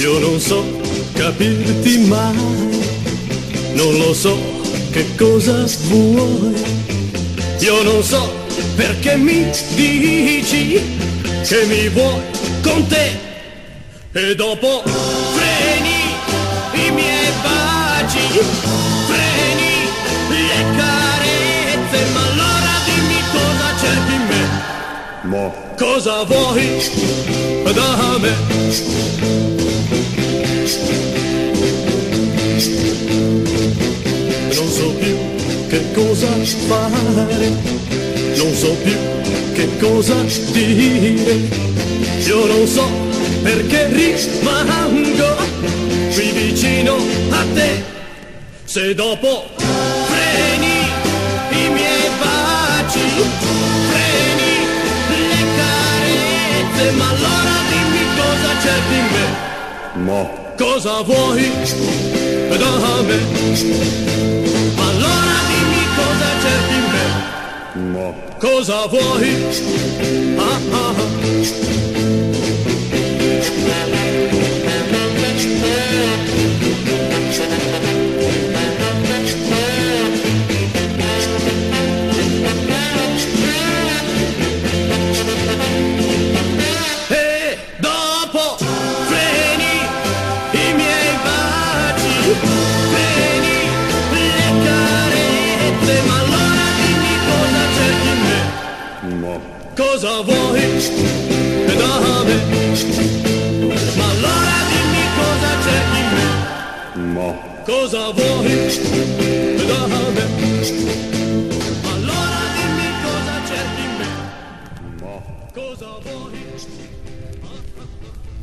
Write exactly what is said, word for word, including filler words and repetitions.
Io non so capirti mai, non lo so che cosa vuoi. Io non so perché mi dici che mi vuoi con te e dopo freni i miei baci, freni le carezze, ma allora dimmi cosa cerchi in me. Mo. Cosa vuoi da me? Non so più che cosa fare, non so più che cosa dire. Io non so perché rimango qui vicino a te, se dopo freni i miei baci, freni le carezze, ma allora dimmi cosa cerchi in me. Mo. Cosa vuoi da me? Allora dimmi cosa cerchi in me. Mo. Cosa vuoi? Ah, ah, ah. E dopo freni i miei baci, freni le carezze, ma allora dimmi cosa cerchi in me. Mo. Cosa vuoi da me? Ma allora dimmi cosa cerchi in me. Mo. Cosa vuoi da me? Ma allora dimmi cosa cerchi in me. Mo. Cosa vuoi?